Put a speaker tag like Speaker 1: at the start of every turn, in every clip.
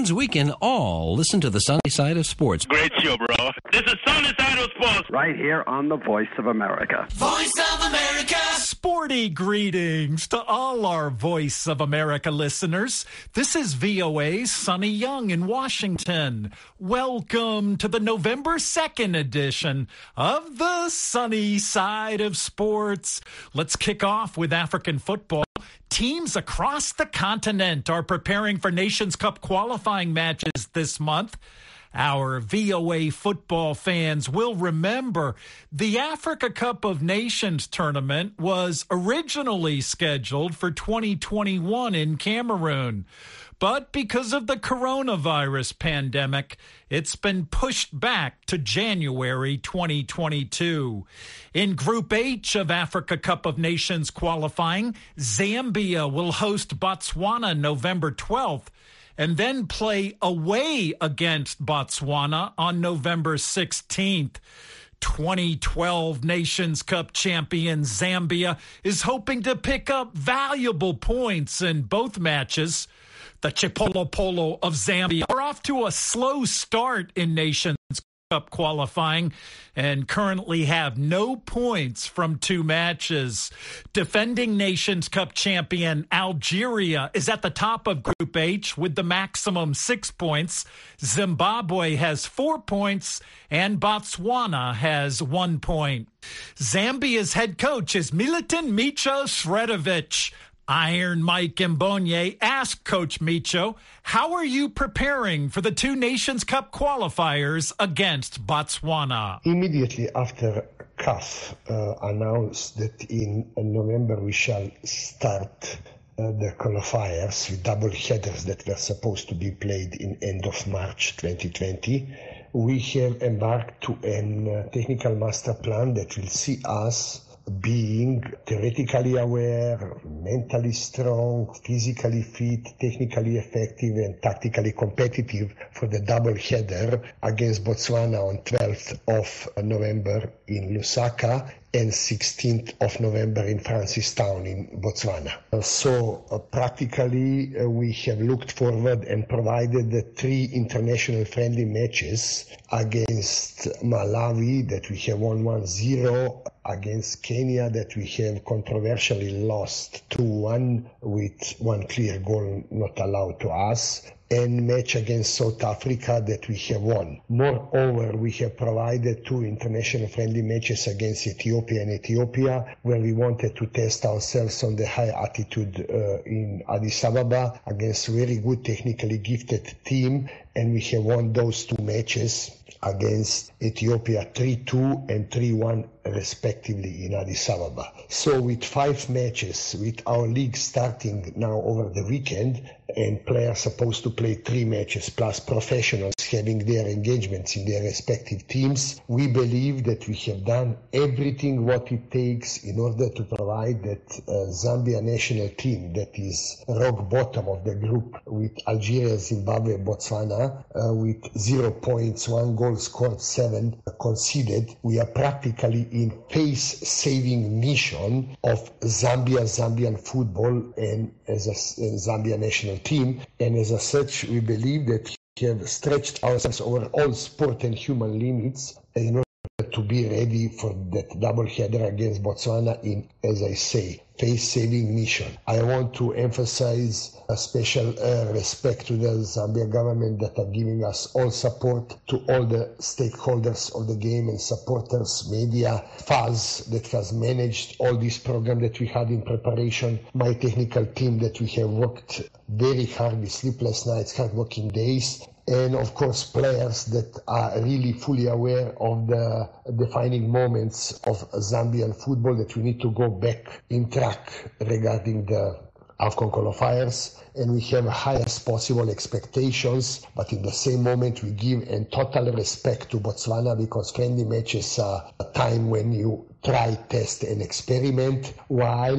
Speaker 1: means we can all listen to the sunny side of sports.
Speaker 2: Great show, bro. This is Sunny Side of Sports.
Speaker 3: Right here on the Voice of America.
Speaker 4: Voice of America.
Speaker 5: Sporty greetings to all our Voice of America listeners. This is VOA's Sonny Young in Washington. Welcome to the November 2nd edition of the Sunny Side of Sports. Let's kick off with African football. Teams across the continent are preparing for Nations Cup qualifying matches this month. Our VOA football fans will remember the Africa Cup of Nations tournament was originally scheduled for 2021 in Cameroon. But because of the coronavirus pandemic, it's been pushed back to January 2022. In Group H of Africa Cup of Nations qualifying, Zambia will host Botswana November 12th and then play away against Botswana on November 16th. 2012 Nations Cup champion Zambia is hoping to pick up valuable points in both matches. The Chipolopolo of Zambia are off to a slow start in Nations Cup qualifying and currently have no points from 2 matches. Defending Nations Cup champion Algeria is at the top of Group H with the maximum 6 points. Zimbabwe has 4 points and Botswana has 1 point. Zambia's head coach is Milutin Micho Sredovic. Iron Mike Mbonye asked Coach Micho, how are you preparing for the 2 Nations Cup qualifiers against Botswana?
Speaker 6: Immediately after CAF announced that in November we shall start the qualifiers with double headers that were supposed to be played in end of March 2020, we have embarked to a technical master plan that will see us being theoretically aware, mentally strong, physically fit, technically effective and tactically competitive for the double header against Botswana on 12th of November in Lusaka and 16th of November in Francistown in Botswana. Practically we have looked forward and provided the 3 international friendly matches against Malawi that we have won 1-0, against Kenya that we have controversially lost 2-1 with 1 clear goal not allowed to us, and match against South Africa that we have won. Moreover, we have provided 2 international friendly matches against Ethiopia where we wanted to test ourselves on the high attitude in Addis Ababa against a very good technically gifted team, and we have won those 2 matches against Ethiopia 3-2 and 3-1 respectively in Addis Ababa. So with 5 matches, with our league starting now over the weekend and players supposed to play 3 matches plus professionals having their engagements in their respective teams, we believe that we have done everything what it takes in order to provide that Zambia national team that is rock bottom of the group with Algeria, Zimbabwe, Botswana with 0 points, 1 goal scored, 7 conceded. We are practically in face-saving mission of Zambian football and as a Zambia national team. And as such, we believe that we have stretched ourselves over all sport and human limits in order to be ready for that double header against Botswana in, as I say, face-saving mission. I want to emphasize a special respect to the Zambia government that are giving us all support, to all the stakeholders of the game and supporters, media, FAS that has managed all this program that we had in preparation, my technical team that we have worked very hard with sleepless nights, hard working days, and of course players that are really fully aware of the defining moments of Zambian football that we need to go back in track regarding the AFCON qualifiers, and we have highest possible expectations, but in the same moment we give in total respect to Botswana because friendly matches are a time when you try, test and experiment, while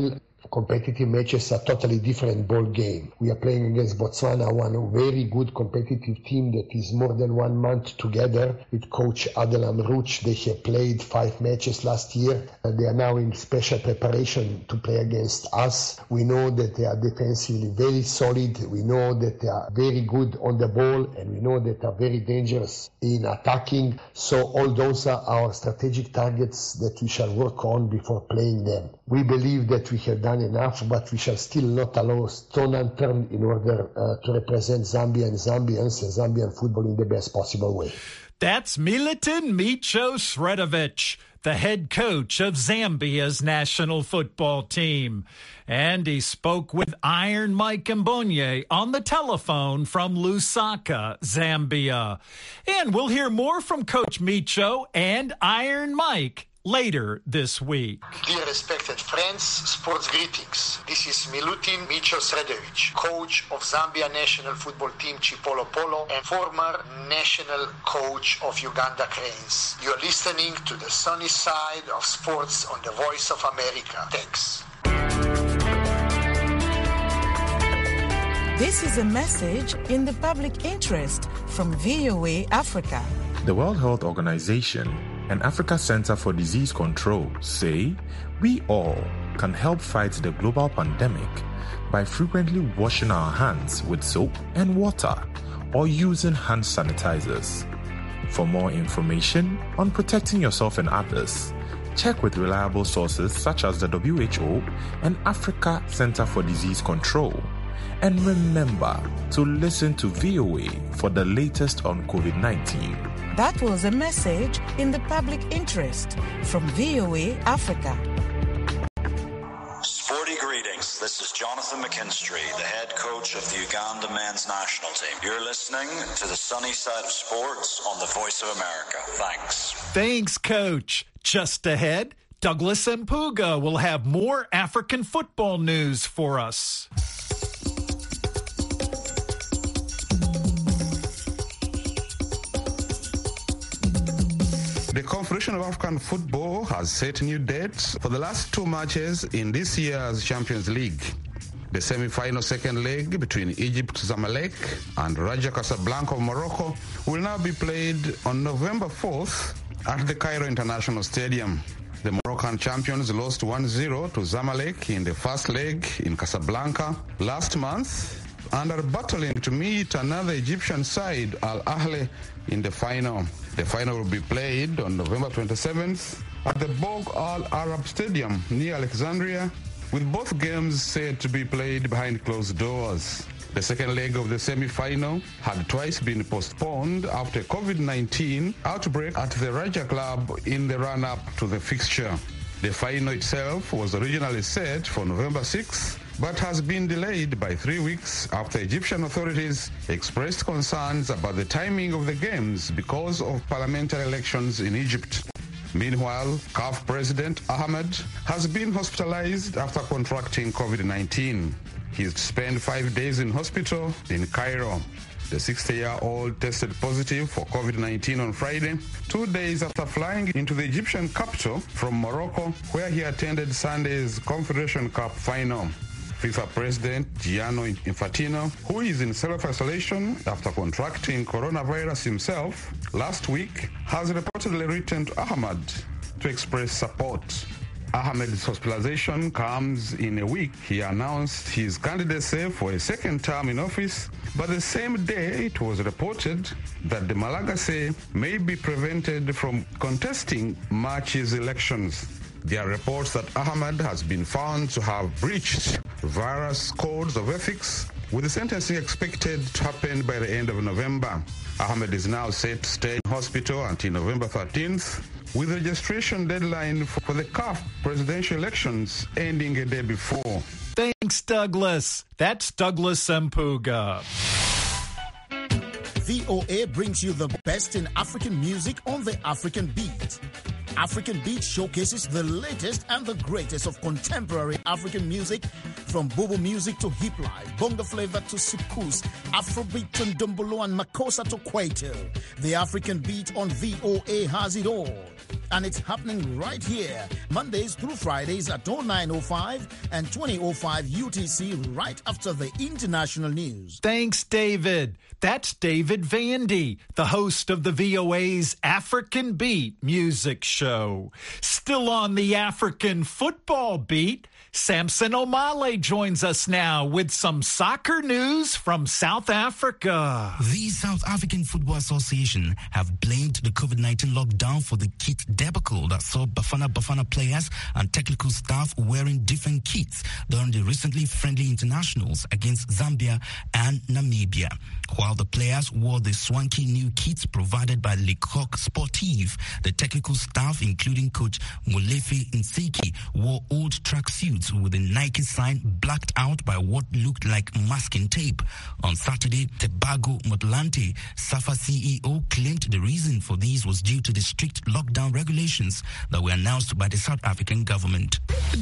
Speaker 6: competitive matches are totally different ball game. We are playing against Botswana, one very good competitive team that is more than 1 month together with coach Adelam Ruch. They have played 5 matches last year. They are now in special preparation to play against us. We know that they are defensively very solid. We know that they are very good on the ball, and we know that they are very dangerous in attacking. So all those are our strategic targets that we shall work on before playing them. We believe that we have done enough, but we shall still not allow stone unturned in order to represent Zambia and Zambians and Zambian football in the best possible way.
Speaker 5: That's Milutin Micho Sredovic, the head coach of Zambia's national football team. And he spoke with Iron Mike Mbonye on the telephone from Lusaka, Zambia. And we'll hear more from Coach Micho and Iron Mike later this week.
Speaker 4: Dear respected friends, sports greetings. This is Milutin Micho Sredovic, coach of Zambia national football team Chipolo Polo and former national coach of Uganda Cranes. You're listening to the sunny side of sports on the Voice of America. Thanks.
Speaker 7: This is a message in the public interest from VOA Africa.
Speaker 8: The World Health Organization and Africa Center for Disease Control say we all can help fight the global pandemic by frequently washing our hands with soap and water or using hand sanitizers. For more information on protecting yourself and others, check with reliable sources such as the WHO and Africa Center for Disease Control. And remember to listen to VOA for the latest on COVID-19.
Speaker 7: That was a message in the public interest from VOA Africa.
Speaker 9: Sporty greetings. This is Jonathan McKinstry, the head coach of the Uganda men's national team. You're listening to the sunny side of sports on the Voice of America. Thanks.
Speaker 5: Thanks, Coach. Just ahead, Douglas Mpuga will have more African football news for us.
Speaker 10: The Confederation of African Football has set new dates for the last 2 matches in this year's Champions League. The semi-final second leg between Egypt Zamalek and Raja Casablanca of Morocco will now be played on November 4th at the Cairo International Stadium. The Moroccan champions lost 1-0 to Zamalek in the first leg in Casablanca last month and are battling to meet another Egyptian side, Al Ahly, in the final. The final will be played on November 27th at the Borg Al Arab Stadium near Alexandria, with both games said to be played behind closed doors. The second leg of the semi-final had twice been postponed after COVID-19 outbreak at the Raja Club in the run-up to the fixture. The final itself was originally set for November 6th, but has been delayed by 3 weeks after Egyptian authorities expressed concerns about the timing of the games because of parliamentary elections in Egypt. Meanwhile, CAF President Ahmed has been hospitalized after contracting COVID-19. He spent 5 days in hospital in Cairo. The 60-year-old tested positive for COVID-19 on Friday, 2 days after flying into the Egyptian capital from Morocco, where he attended Sunday's Confederation Cup final. FIFA President Gianni Infantino, who is in self-isolation after contracting coronavirus himself last week, has reportedly written to Ahmed to express support. Ahmed's hospitalization comes in a week he announced his candidacy for a second term in office, but the same day it was reported that the Malagasy may be prevented from contesting March's elections. There are reports that Ahmed has been found to have breached various codes of ethics, with the sentencing expected to happen by the end of November. Ahmed is now set to stay in hospital until November 13th, with the registration deadline for the CAF presidential elections ending a day before.
Speaker 5: Thanks, Douglas. That's Douglas Mpuga.
Speaker 11: VOA brings you the best in African music on the African Beat. African Beat showcases the latest and the greatest of contemporary African music, from Bobo music to hip life, bongo flavor to soukous, Afrobeat to ndombolo and makossa to kwaito. The African Beat on VOA has it all. and it's happening right here, Mondays through Fridays at 09:05 and 20:05 UTC, right after the international news.
Speaker 5: Thanks, David. That's David Vandy, the host of the VOA's African Beat music show. Still on the African football beat, Samson Omale joins us now with some soccer news from South Africa.
Speaker 12: The South African Football Association have blamed the COVID-19 lockdown for the kit debacle that saw Bafana players and technical staff wearing different kits during the recently friendly internationals against Zambia and Namibia. While the players wore the swanky new kits provided by Le Coq Sportif, the technical staff, including coach Molefe Nseki, wore old tracksuits with the Nike sign blacked out by what looked like masking tape. On Saturday, Tebago Motlanthe, SAFA CEO, claimed the reason for these was due to the strict lockdown regulations that were announced by the South African government.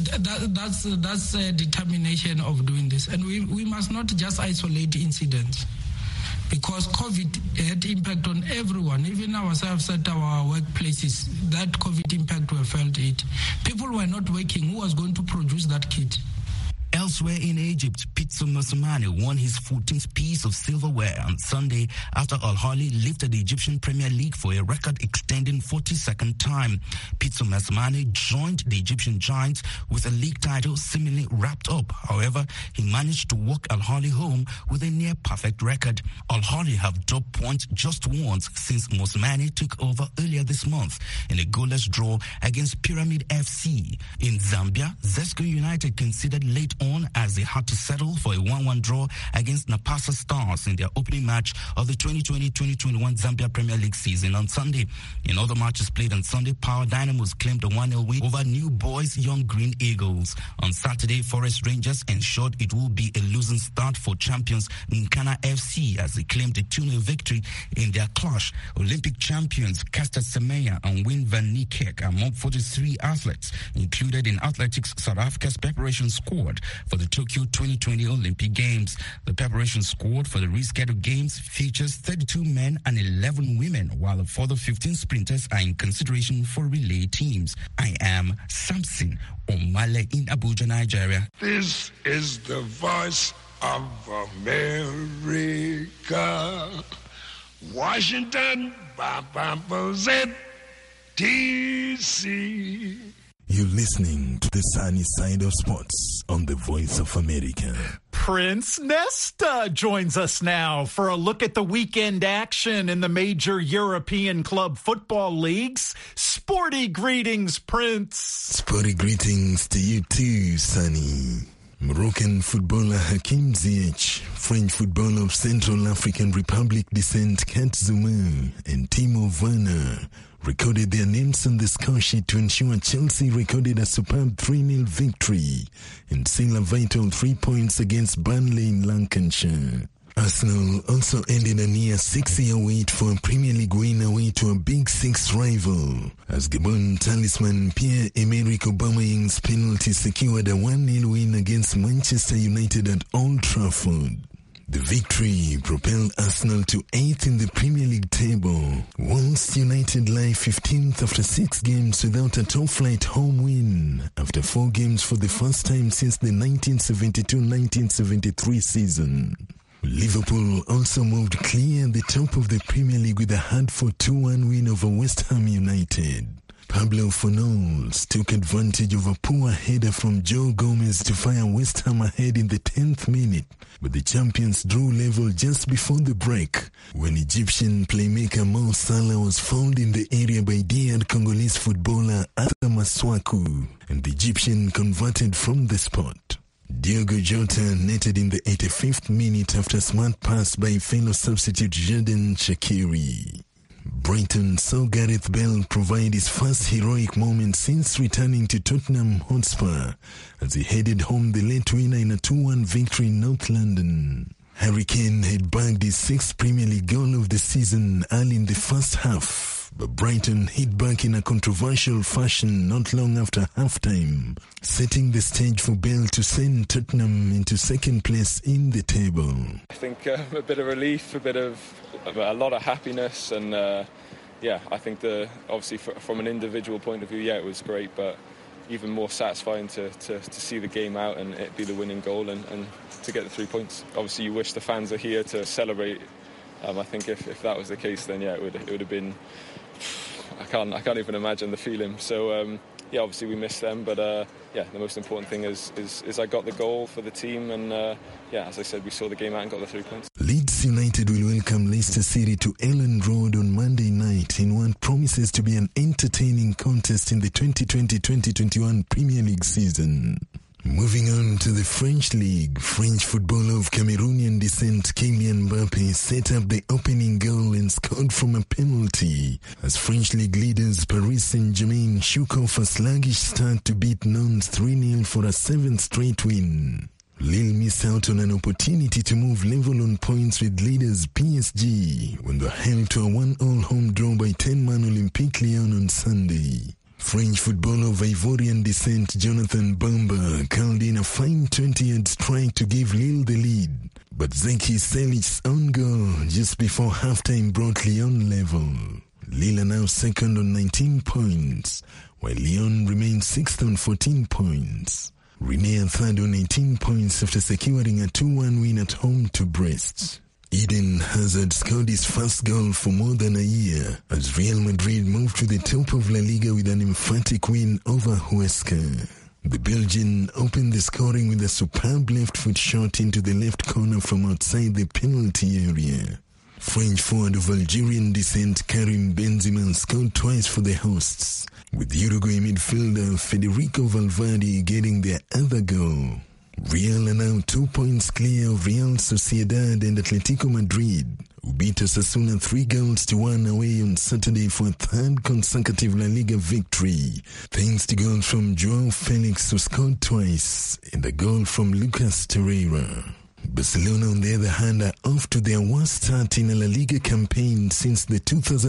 Speaker 13: That's a determination of doing this, and we must not just isolate incidents, because COVID had impact on everyone, even ourselves at our workplaces. That COVID impact, we felt it. People were not working. Who was going to produce that kit?
Speaker 12: Elsewhere in Egypt, Pitso Mosimane won his 14th piece of silverware on Sunday after Al Ahly lifted the Egyptian Premier League for a record-extending 42nd time. Pitso Mosimane joined the Egyptian Giants with a league title seemingly wrapped up. However, he managed to walk Al Ahly home with a near-perfect record. Al Ahly have dropped points just once since Mosimane took over earlier this month in a goalless draw against Pyramid FC. In Zambia, Zesco United considered late on as they had to settle for a 1-1 draw against Napasa Stars in their opening match of the 2020-2021 Zambia Premier League season on Sunday. In other matches played on Sunday, Power Dynamos claimed a 1-0 win over New Boys Young Green Eagles. On Saturday, Forest Rangers ensured it will be a losing start for champions Nkana FC as they claimed a 2-0 victory in their clash. Olympic champions Caster Semenya and Wayne van Niekerk among 43 athletes included in Athletics South Africa's preparation squad for the Tokyo 2020 Olympic Games. The preparation squad for the rescheduled games features 32 men and 11 women, while a further 15 sprinters are in consideration for relay teams. I am Samson Omale in Abuja, Nigeria.
Speaker 14: This is the voice of America. Washington, DC.
Speaker 15: You're listening to the sunny side of sports on the Voice of America.
Speaker 5: Prince Nesta joins us now for a look at the weekend action in the major European club football leagues. Sporty greetings, Prince.
Speaker 15: Sporty greetings to you too, Sonny. Moroccan footballer Hakim Ziyech, French footballer of Central African Republic descent Kat Zuma, and Timo Werner recorded their names on the score sheet to ensure Chelsea recorded a superb 3-0 victory and seal a vital 3 points against Burnley in Lancashire. Arsenal also ended a near 6-year wait for a Premier League win away to a Big Six rival, as Gabon talisman Pierre-Emerick Aubameyang's penalty secured a 1-0 win against Manchester United at Old Trafford. The victory propelled Arsenal to 8th in the Premier League table, whilst United lie 15th after 6 games without a top-flight home win, after 4 games for the first time since the 1972-1973 season. Liverpool also moved clear at the top of the Premier League with a hard-fought 2-1 win over West Ham United. Pablo Fornals took advantage of a poor header from Joe Gomez to fire West Ham ahead in the 10th minute, but the champions drew level just before the break when Egyptian playmaker Mo Salah was fouled in the area by dared Congolese footballer Arthur Maswaku, and the Egyptian converted from the spot. Diogo Jota netted in the 85th minute after a smart pass by fellow substitute Xherdan Shaqiri. Brighton saw Gareth Bale provide his first heroic moment since returning to Tottenham Hotspur as he headed home the late winner in a 2-1 victory in North London. Harry Kane had bagged his 6th Premier League goal of the season early in the first half, but Brighton hit back in a controversial fashion not long after halftime, setting the stage for Bale to send Tottenham into second place in the table.
Speaker 16: I think a bit of relief, a lot of happiness, and I think obviously from an individual point of view, it was great, but even more satisfying to see the game out and it be the winning goal and to get the 3 points. Obviously, you wish the fans are here to celebrate. I think if that was the case, then it would have been. I can't even imagine the feeling. So obviously we missed them, but the most important thing is I got the goal for the team, and as I said, we saw the game out and got the 3 points.
Speaker 15: Leeds United will welcome Leicester City to Elland Road on Monday night in what promises to be an entertaining contest in the 2020-2021 Premier League season. Moving on to the French League, French footballer of Cameroonian descent Kylian Mbappe set up the opening goal and scored from a penalty as French League leaders Paris Saint-Germain shook off a sluggish start to beat Nantes 3-0 for a 7th straight win. Lille missed out on an opportunity to move level on points with leaders PSG when they were held to a 1-1 home draw by 10-man Olympique Lyon on Sunday. French footballer of Ivorian descent Jonathan Bamba curled in a fine 20-yard strike to give Lille the lead, but Zeki Selic's own goal just before halftime brought Lyon level. Lille are now second on 19 points, while Lyon remains sixth on 14 points. Rennes are third on 18 points after securing a 2-1 win at home to Brest. Eden Hazard scored his first goal for more than a year as Real Madrid moved to the top of La Liga with an emphatic win over Huesca. The Belgian opened the scoring with a superb left-foot shot into the left corner from outside the penalty area. French forward of Algerian descent Karim Benzema scored twice for the hosts, with Uruguay midfielder Federico Valverde getting their other goal. Real are now 2 points clear of Real Sociedad and Atletico Madrid, who beat Osasuna 3-1 away on Saturday for a third consecutive La Liga victory, thanks to goals from Joao Felix, who scored twice, and a goal from Lucas Torreira. Barcelona, on the other hand, are off to their worst start in a La Liga campaign since the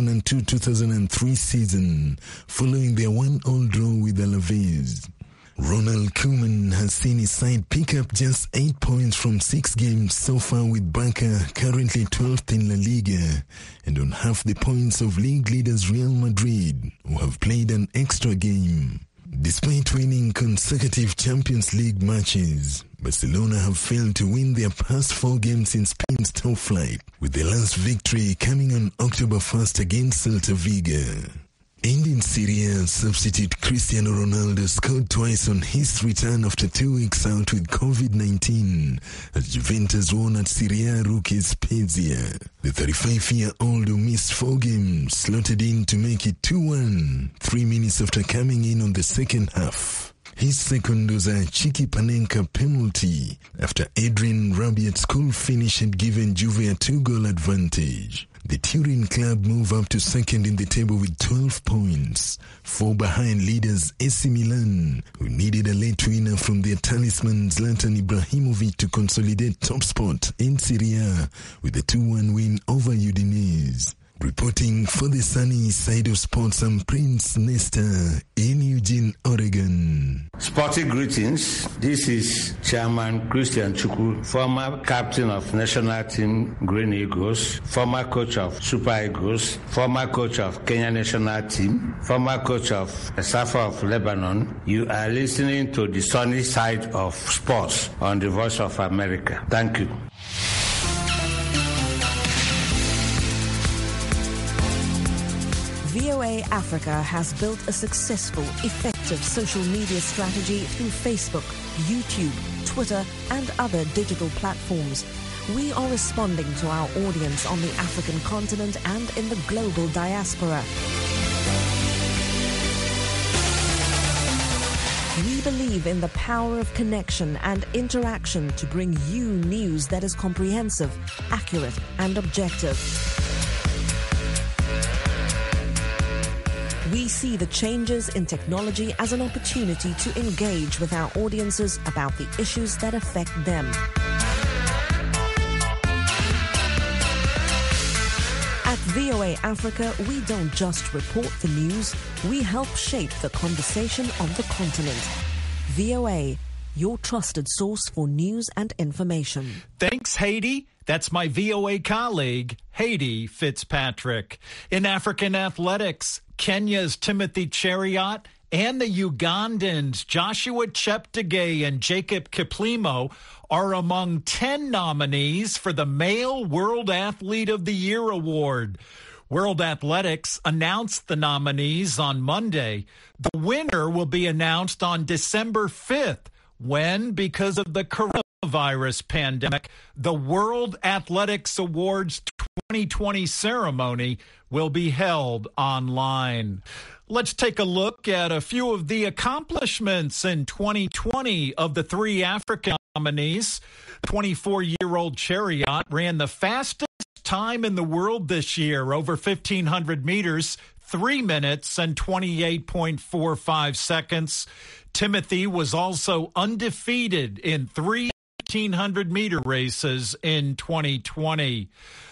Speaker 15: 2002-2003 season, following their 1-1 draw with Alaves. Ronald Koeman has seen his side pick up just 8 points from 6 games so far, with Barca currently 12th in La Liga and on half the points of league leaders Real Madrid, who have played an extra game. Despite winning consecutive Champions League matches, Barcelona have failed to win their past 4 games in Spain's top flight, with the last victory coming on October 1st against Celta Vigo. And in Serie A, substitute Cristiano Ronaldo scored twice on his return after 2 weeks out with COVID-19 as Juventus won at Serie A rookie Spezia. The 35-year-old who missed 4 games slotted in to make it 2-1 3 minutes after coming in on the second half. His second was a Chiki Panenka penalty after Adrian Rabiot's cool finish had given Juve a 2-goal advantage. The Turin club move up to second in the table with 12 points, 4 behind leaders AC Milan, who needed a late winner from their talisman Zlatan Ibrahimovic to consolidate top spot in Serie A with a 2-1 win over Udinese. Reporting for the sunny side of sports, I'm Prince Nesta in Eugene, Oregon.
Speaker 17: Sporting greetings. This is Chairman Christian Chukwu, former captain of national team Green Eagles, former coach of Super Eagles, former coach of Kenya national team, former coach of Safa of Lebanon. You are listening to the sunny side of sports on the Voice of America. Thank you.
Speaker 7: VOA Africa has built a successful, effective social media strategy through Facebook, YouTube, Twitter, and other digital platforms. We are responding to our audience on the African continent and in the global diaspora. We believe in the power of connection and interaction to bring you news that is comprehensive, accurate, and objective. We see the changes in technology as an opportunity to engage with our audiences about the issues that affect them. At VOA Africa, we don't just report the news, we help shape the conversation on the continent. VOA, your trusted source for news and information.
Speaker 5: Thanks, Haiti. That's my VOA colleague, Haiti Fitzpatrick. In African athletics, Kenya's Timothy Cheruiyot and the Ugandans Joshua Cheptegei and Jacob Kiplimo are among 10 nominees for the Male World Athlete of the Year award. World Athletics announced the nominees on Monday. The winner will be announced on December 5th, when, because of the coronavirus pandemic, the World Athletics Awards 2020 ceremony will be held online. Let's take a look at a few of the accomplishments in 2020 of the 3 African nominees. 24-year-old Cheruiyot ran the fastest time in the world this year, over 1,500 meters, 3 minutes and 28.45 seconds. Timothy was also undefeated in 3 1,500-meter races in 2020.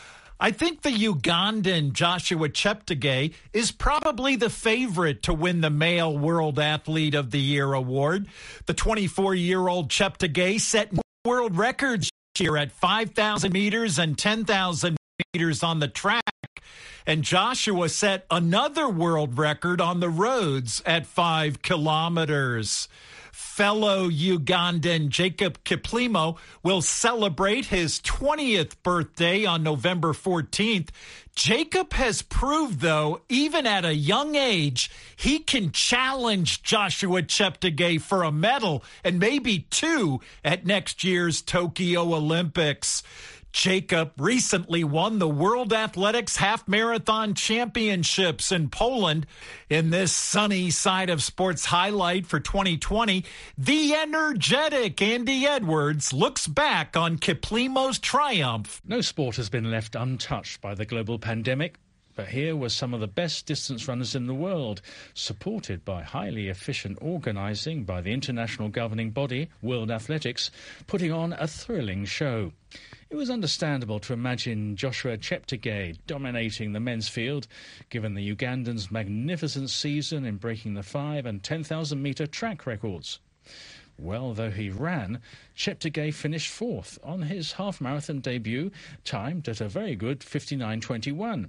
Speaker 5: I think the Ugandan Joshua Cheptegei is probably the favorite to win the Male World Athlete of the Year award. The 24-year-old Cheptegei set world records here at 5,000 meters and 10,000 meters on the track. And Joshua set another world record on the roads at 5 kilometers. Fellow Ugandan Jacob Kiplimo will celebrate his 20th birthday on November 14th. Jacob has proved, though, even at a young age, he can challenge Joshua Cheptegei for a medal and maybe 2 at next year's Tokyo Olympics. Jacob recently won the World Athletics Half Marathon Championships in Poland. In this sunny side of sports highlight for 2020, the energetic Andy Edwards looks back on Kiplimo's triumph.
Speaker 18: No sport has been left untouched by the global pandemic. But here were some of the best distance runners in the world, supported by highly efficient organising by the international governing body, World Athletics, putting on a thrilling show. It was understandable to imagine Joshua Cheptegei dominating the men's field, given the Ugandans' magnificent season in breaking the 5 and 10,000 metre track records. Well, though he ran, Cheptegei finished 4th on his half-marathon debut, timed at a very good 59.21.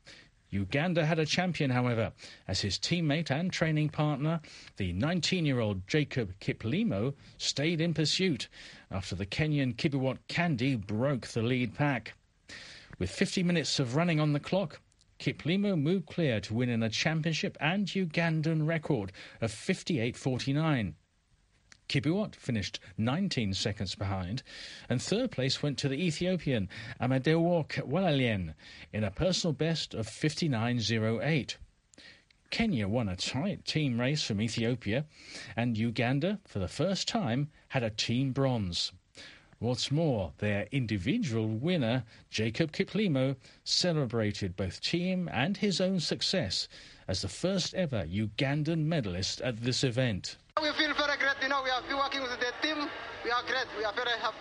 Speaker 18: Uganda had a champion, however, as his teammate and training partner, the 19-year-old Jacob Kiplimo, stayed in pursuit after the Kenyan Kibiwott Kandi broke the lead pack. With 50 minutes of running on the clock, Kiplimo moved clear to win in a championship and Ugandan record of 58.49. Kibiwott finished 19 seconds behind, and third place went to the Ethiopian Amadeo Walalien in a personal best of 59.08. Kenya won a tight team race from Ethiopia, and Uganda, for the first time, had a team bronze. What's more, their individual winner, Jacob Kiplimo, celebrated both team and his own success as the first ever Ugandan medalist at this event.
Speaker 19: We feel very great, we have been working with the team. We are great, we are very happy.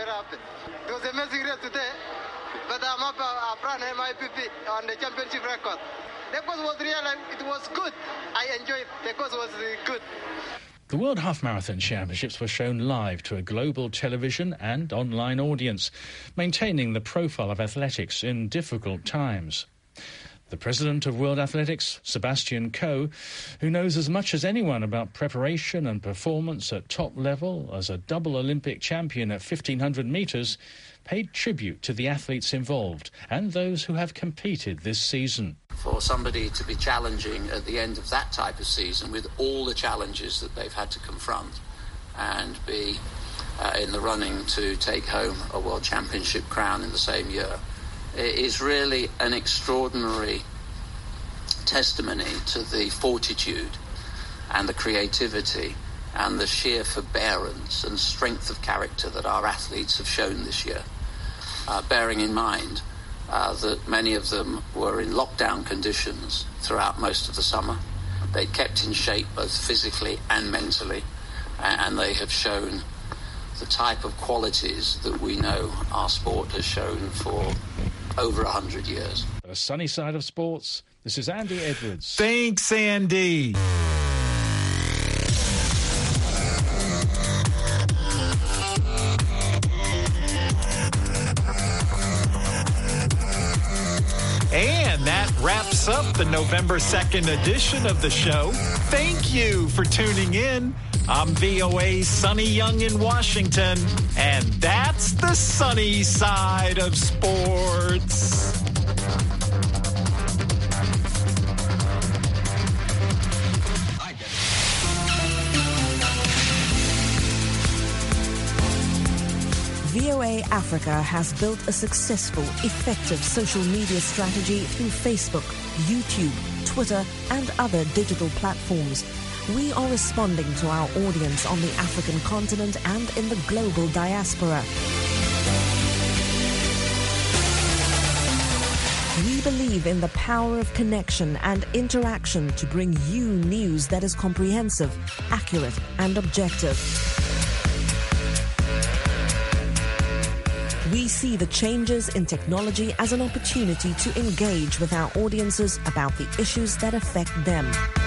Speaker 19: It was an amazing race today, but I'm up brand MIPP on the championship record. The course was it was good. I enjoyed it. The course was good.
Speaker 18: The World Half Marathon Championships were shown live to a global television and online audience, maintaining the profile of athletics in difficult times. The president of World Athletics, Sebastian Coe, who knows as much as anyone about preparation and performance at top level as a double Olympic champion at 1,500 metres, paid tribute to the athletes involved and those who have competed this season.
Speaker 20: For somebody to be challenging at the end of that type of season with all the challenges that they've had to confront and be in the running to take home a World Championship crown in the same year is really an extraordinary testimony to the fortitude and the creativity and the sheer forbearance and strength of character that our athletes have shown this year, bearing in mind that many of them were in lockdown conditions throughout most of the summer. They kept in shape both physically and mentally, and they have shown the type of qualities that we know our sport has shown for over 100 years.
Speaker 18: The sunny side of sports, this is Andy Edwards.
Speaker 5: Thanks, Andy. wraps up the November 2nd edition of the show. Thank you for tuning in. I'm VOA's Sonny Young in Washington, and that's the sunny side of sports.
Speaker 7: VOA Africa has built a successful, effective social media strategy through Facebook, YouTube, Twitter, and other digital platforms. We are responding to our audience on the African continent and in the global diaspora. We believe in the power of connection and interaction to bring you news that is comprehensive, accurate, and objective. We see the changes in technology as an opportunity to engage with our audiences about the issues that affect them.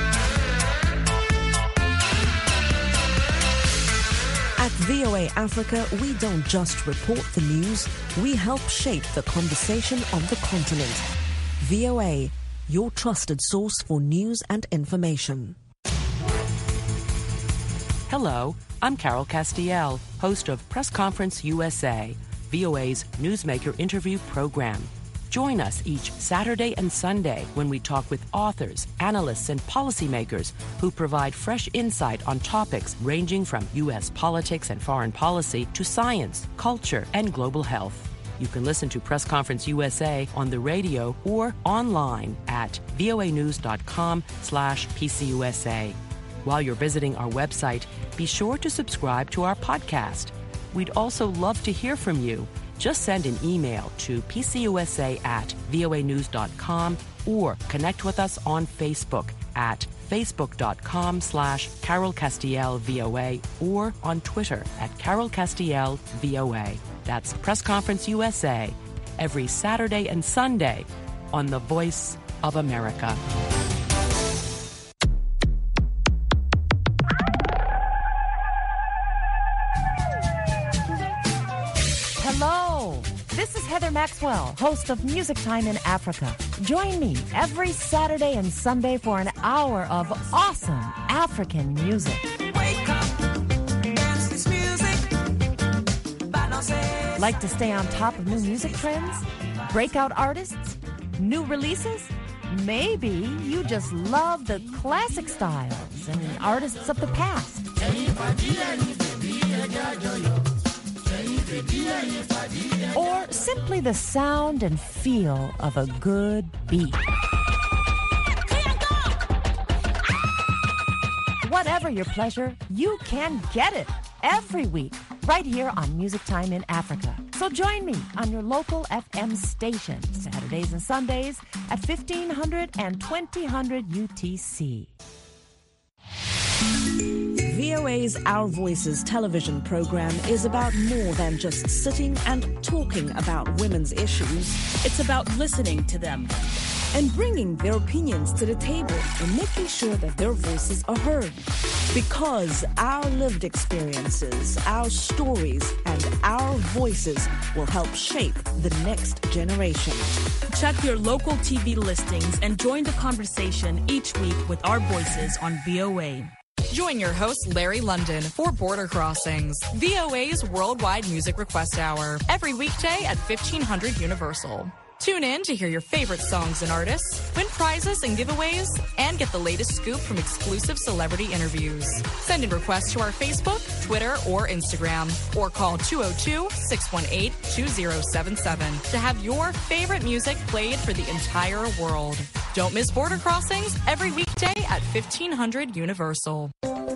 Speaker 7: At VOA Africa, we don't just report the news, we help shape the conversation on the continent. VOA, your trusted source for news and information.
Speaker 21: Hello, I'm Carol Castiel, host of Press Conference USA, VOA's newsmaker interview program. Join us each Saturday and Sunday when we talk with authors, analysts, and policymakers who provide fresh insight on topics ranging from U.S. politics and foreign policy to science, culture, and global health. You can listen to Press Conference USA on the radio or online at voanews.com/PCUSA. While you're visiting our website, be sure to subscribe to our podcast. We'd also love to hear from you. Just send an email to pcusa@voanews.com or connect with us on Facebook at facebook.com/CarolCastielVOA or on Twitter at CarolCastielVOA. That's Press Conference USA, every Saturday and Sunday on the Voice of America.
Speaker 22: Hello, this is Heather Maxwell, host of Music Time in Africa. Join me every Saturday and Sunday for an hour of awesome African music.
Speaker 23: Wake up, dance this music.
Speaker 22: Like to stay on top of new music trends? Breakout artists? New releases? Maybe you just love the classic styles and artists of the past. Or simply the sound and feel of a good beat. Whatever your pleasure, you can get it every week right here on Music Time in Africa. So join me on your local FM station Saturdays and Sundays at 1500 and 2000 UTC.
Speaker 7: VOA's Our Voices television program is about more than just sitting and talking about women's issues.
Speaker 24: It's about listening to them
Speaker 7: and bringing their opinions to the table and making sure that their voices are heard. Because our lived experiences, our stories, and our voices will help shape the next generation.
Speaker 24: Check your local TV listings and join the conversation each week with our voices on VOA.
Speaker 25: Join your host, Larry London, for Border Crossings, VOA's worldwide music request hour, every weekday at 1500 Universal. Tune in to hear your favorite songs and artists, win prizes and giveaways, and get the latest scoop from exclusive celebrity interviews. Send in requests to our Facebook, Twitter, or Instagram, or call 202-618-2077 to have your favorite music played for the entire world. Don't miss Border Crossings every weekday at 1500 Universal.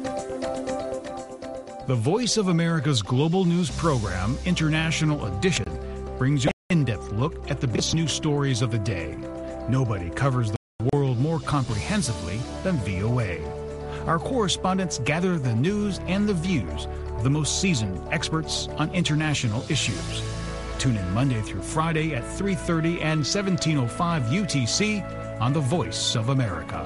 Speaker 26: The Voice of America's global news program, International Edition, brings you an in-depth look at the biggest news stories of the day. Nobody covers the world more comprehensively than VOA. Our correspondents gather the news and the views of the most seasoned experts on international issues. Tune in Monday through Friday at 3:30 and 17:05 UTC on The Voice of America.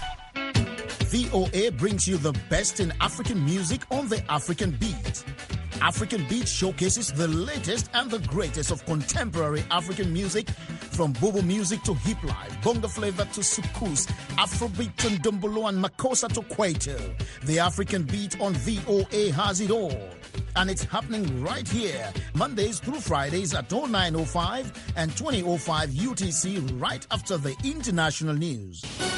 Speaker 11: VOA brings you the best in African music on the African beat. African Beat showcases the latest and the greatest of contemporary African music, from Bobo music to hip life, bongo flavor to soukous, Afrobeat and Dumbolo and Makossa to Kwaito. The African Beat on VOA has it all. And it's happening right here, Mondays through Fridays at 09:05 and 20:05 UTC, right after the international news.